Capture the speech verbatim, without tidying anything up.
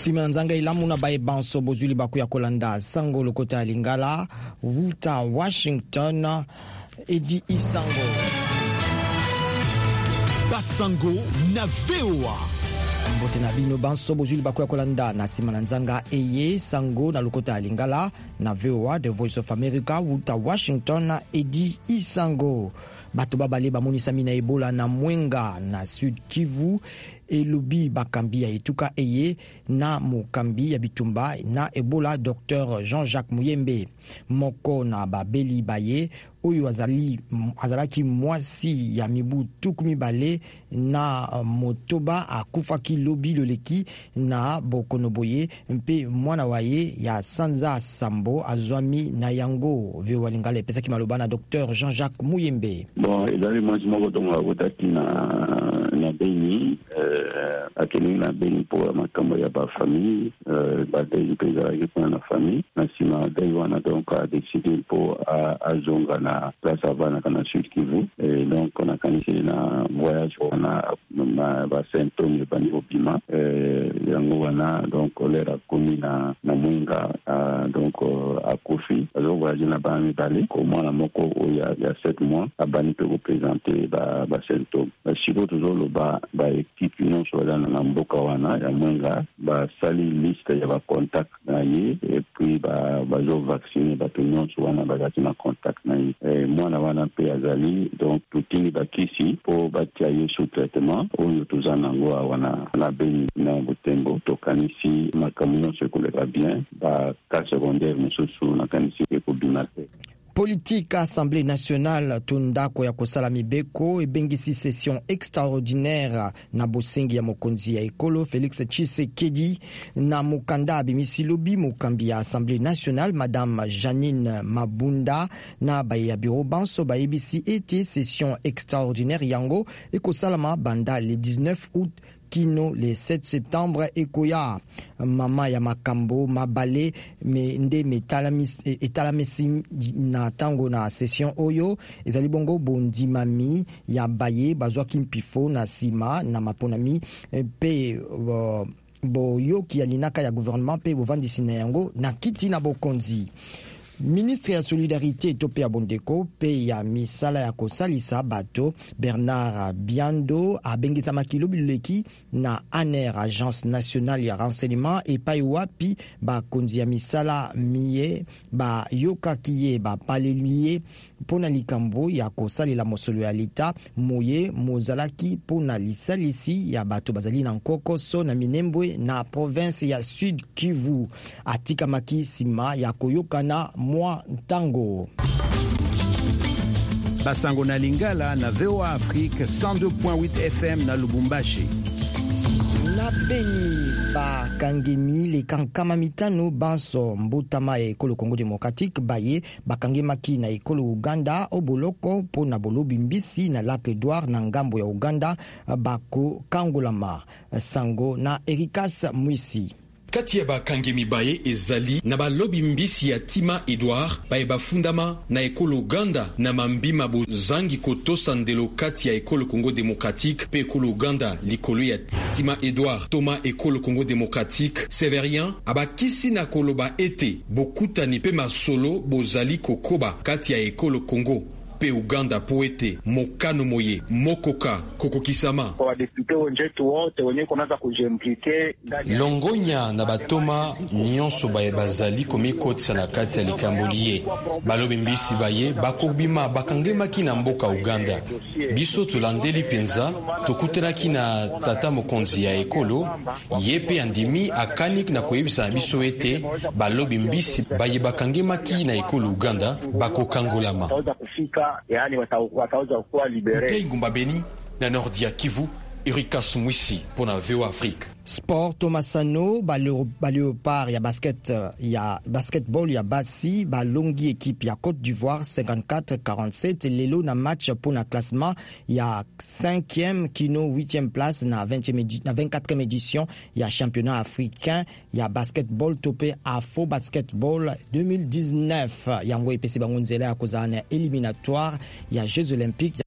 Simanzanga ilamuna bae banso bozuli baku ya kolanda sango lokota lingala wuta Washington Edi Isango Basango na V O A mbote na bino banso bozuli baku ya kolanda na Simanzanga eye sango na lokota lingala na V O A The Voice of America wuta Washington Edi Isango bato babale bamonisa mina Ebola na Mwenga na Sud Kivu elubi bakambi ya etuka eye na mokambi ya bitumba na Ebola Docteur Jean-Jacques Muyembe moko na babeli baye oyo azali azalaki mwasi ya mibu tukumi bale na motoba akufaki lobi loleki na bokonoboye mpe mwana waye ya Sanza Sambo azwami na yango vyo walingale pesaki maloba na Docteur Jean-Jacques Muyembe. Bon, ezali mwasi moko tonga wotaki na na Beni euh akeni na Beni pour makambo ya ba famille euh ba dei peza ya na famille na sima dei wana donc a décidé pour azonga na place avana kana Sud Kivu et donc on a kanisi na voyage wana na ba symptômes ba niveau bima euh yango wana donc kolera komi na na Mwenga donc a kofi alors voyage na ba mi balé comme mwana moko oya ya sept mois abani peut représenter ba ba symptômes siko toujours le ba ba équipe non soit na mboka wana ya Mwenga ba sali liste ya ba contact na ye et puis ba ba zo vacciner ba tout soit na ba na contact na ye et mwana wana pe azali donc tutini ba kisi po ba tiaye sous traitement oyo tuzana ngo wana na Beni na Butembo to kanisi makamino se koleka bien ba cas secondaire mususu na kanisi ko binate. Politique Assemblée nationale tundako ya kosala mibeko ebengisi session extraordinaire na bosengi ya mokonzi ya ekolo Félix Tshisekedi na mukanda bimisi lobi mukambi ya Assemblée nationale Madame Janine Mabunda na baye ya bureau banso bayebisi ete session extraordinaire yango ekosalama banda le dix-neuf août kino le sept septembre ekoya mama ya makambo mabale me nde metalamis etalamisi na tango na session oyo ezali bongo bondi mami ya baye bazwaki mpifo na sima na maponami pe uh, boyoki ya linaka ya gouvernement pe bovandisi na yango na kiti na bokonzi. Ministre ya Solidarité tope ya bondeko pe ya misala ya kosalisa bato Bernard Biando abengisa makilobi leki na A N E R Agence Nationale ya Renseignement et pai wapi ba konzi ya misala miye ba yoka kiye ba palelie pona likambo ya kosalela mosolo ya lita moye mozalaki pona lisalisi ya bato bazali na nkoko so na minembwe na province ya Sud Kivu atika maki sima ya koyokana mwa tango. Basango na Lingala na V O A Afrique cent deux point huit F M na Lubumbashi. Na Beni ba kangemi le kankama mitano banso mbutama ya ekolo Congo Démocratique baye bakangemaki na ekolo Uganda oboloko po na bolobi mbisi na Lac Edouard na ngambo ya Uganda bako kangolama sango na Erikas Mwisi. Kati ya bakangemi baye ezali na balobi mbisi ya Tima Edouard baye bafundama na ekolo Uganda na mambima bozangi kotosa ndelo kati ya ekolo Congo Démocratique pe ekolo Uganda likolo ya Tima Edouard Thomas ekolo Congo Démocratique Severien abakisi na koloba ete bokutani pe masolo bozali kokoba kati ya ekolo Congo pe Uganda poete mokano moye mokoka kokokisama kwa depute wenjetu wote wenye kunaanza kujimplike longonya na batoma nyonso baye bazali komikotsa na kati ya likambolie balobi mbisi baye bakobima bakangemaki na mboka Uganda biso tulandeli penza tokutelaki na tata mokonzi ya ekolo yepe andimi akanik na koyebisa biso ete balobi mbisi baye bakangemaki na ekolo Uganda bakokangolama yani wataweza kuwa libere. Tei Ngumba Beni na Nordia Kivu Erikas Mwisi pour na V O A Afrique. Sport Thomasano ba léopard ya basket ya basketball ya basi ba longi équipe ya Côte d'Ivoire cinquante-quatre quarante-sept lelo na match pour na classement ya cinquième kino huitième place na vingtième na vingt-quatrième édition ya championnat africain ya basketball topé Afro Basketball deux mille dix-neuf yango epesi bango nzela ya kozana éliminatoire ya Jeux olympiques